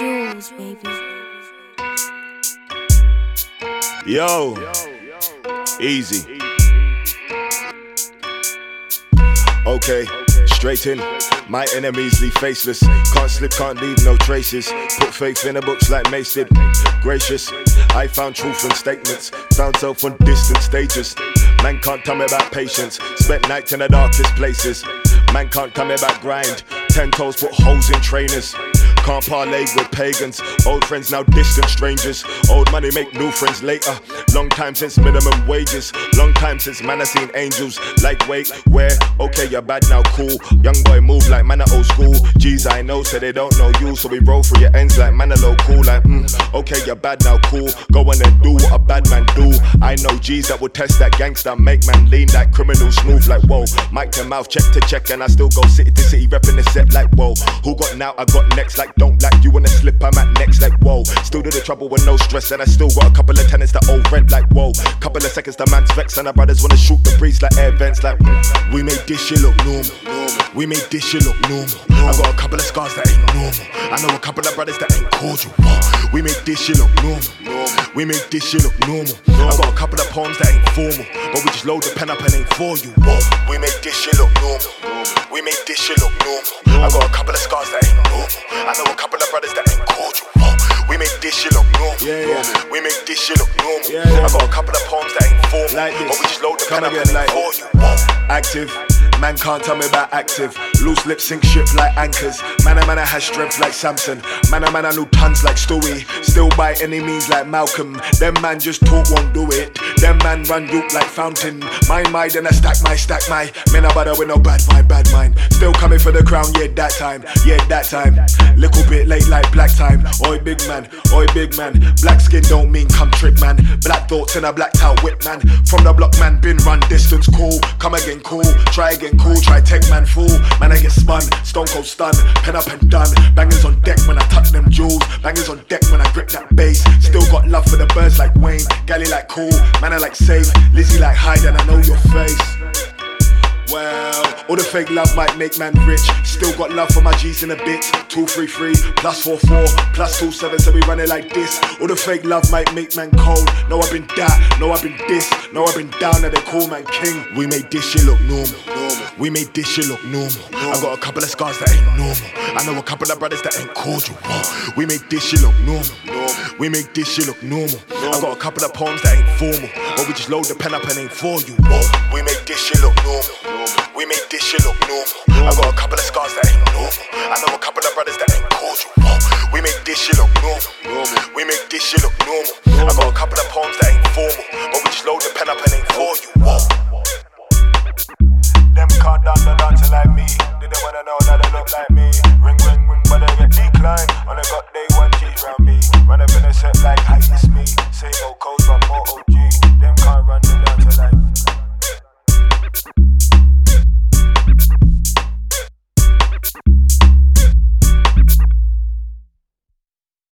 Jules, baby. Yo, easy. Okay, straight in. My enemies leave faceless. Can't slip, can't leave no traces. Put faith in the books like Mace did. Gracious, I found truth in statements. Found self on distant stages. Man can't tell me about patience. Spent nights in the darkest places. Man can't tell me about grind. 10 toes put holes in trainers. Can't parlay with pagans. Old friends now distant strangers. Old money make new friends later. Long time since minimum wages. Long time since man I seen angels. Like wait, where? Okay, you're bad now, cool. Young boy move like man at old school. G's I know, say they don't know you. So we roll through your ends like man a low cool. Like okay, you're bad now, cool. Go on and do what a bad man do. I know G's that will test that gangster. Make man lean that criminal smooth like whoa. Mic to mouth, check to check. And I still go city to city repping the set like whoa. Who got now? I got next like don't like you wanna slip, I'm at next like whoa. Still do the trouble with no stress. And I still got a couple of tenants that owe rent like whoa. Couple of seconds the man's vex. And our brothers wanna shoot the breeze like air vents like we made this shit look normal. We made this shit look normal. I got a couple of scars that ain't normal. I know a couple of brothers that ain't cordial. We made this shit look normal. We made this shit look normal. I got a couple of poems that ain't formal, but we just load the pen up and ain't for you. We made this shit look normal. We made this shit look normal. I got a couple of scars that ain't normal. I know a couple of brothers that ain't cordial. We make this shit look normal. We make this shit look normal. I got a couple of poems that ain't formal, like but we just load the pen up and ain't for you. Active. Man can't tell me about active. Loose lips sink ship like anchors. Man has strength like Samson. Man I know tons like Stewie. Still by any means like Malcolm. Them man just talk won't do it. Them man run Duke like Fountain. My then I stack my. Men I bother with no bad mind. Still coming for the crown, yeah that time. Little bit late like black time. Oi big man. Black skin don't mean come trick man. Black thoughts in a blacked out whip man. From the block man been run distance cool. Come again cool. Try again cool, try take man fool. Man I get spun, stone cold stun. Pen up and done. Bangers on deck when I touch them jewels. Bangers on deck when I grip that bass. Still got love for the birds like Wayne. Gally like cool, man I like safe. Lizzie like hide and I know your face. Well, all the fake love might make man rich. Still got love for my G's in a bit. 233 plus 44 plus 27, so we run it like this. All the fake love might make man cold. No, I've been that, no, I've been this. No, I've been down and they call man king. We made this shit look normal. We made this shit look normal. I got a couple of scars that ain't normal. I know a couple of brothers that ain't cordial. We made this shit look normal. We made this shit look normal. I got a couple of poems that ain't formal, but we just load the pen up and ain't for you. We made this shit look normal. We made this shit look normal. I got a couple of scars that ain't normal. I know a couple of brothers that ain't cordial. We made this shit look normal. We made this shit look normal. I got a couple of poems that ain't formal, but we just load the pen up and ain't for you. Them can't dance the dancing like me. They don't wanna know that they look like me.